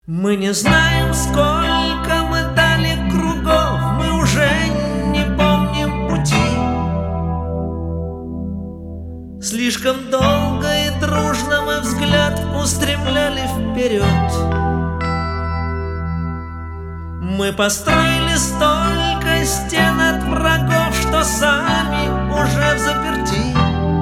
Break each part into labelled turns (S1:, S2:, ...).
S1: Мы не знаем, сколько мы дали кругов, мы уже не помним пути. Слишком долго и дружно мы взгляд устремляли вперед. Мы построили столько стен от врагов, что сами уже взаперти.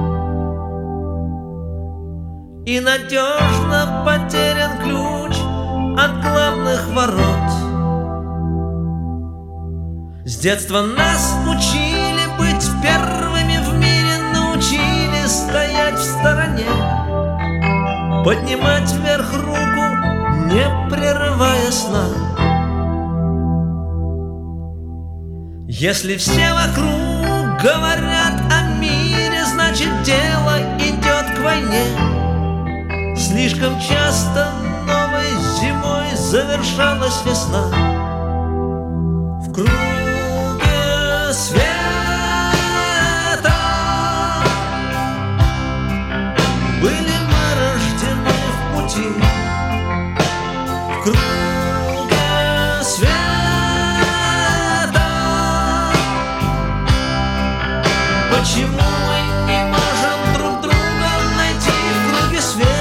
S1: И надежно потерян ключ от главных ворот. С детства нас учили быть первыми в мире, научили стоять в стороне, поднимать вверх руку, не прерывая сна. Если все вокруг говорят о мире, значит дело идет к войне. Слишком часто новой зимой завершалась весна. В круге света были мы рождены в пути. В круге света почему мы не можем друг друга найти в круге света?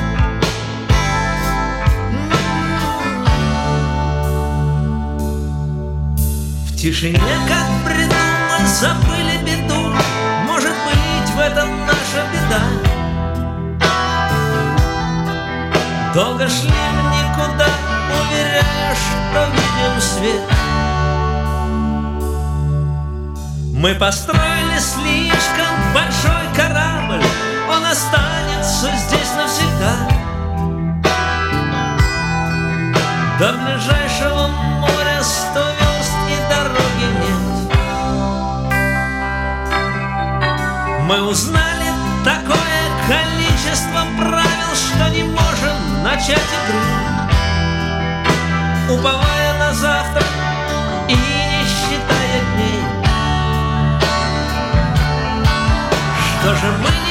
S1: В тишине, как придумать, забыли беду. Может быть, в этом наша беда. Долго шли в никуда, уверяя, что видим свет. Мы построили слишком большой корабль, он останется здесь навсегда. До ближайшего моря 100 верст и дороги нет. Мы узнали такое количество правил, что не можем начать игру, уповая на завтра и не считая дней. Что же мы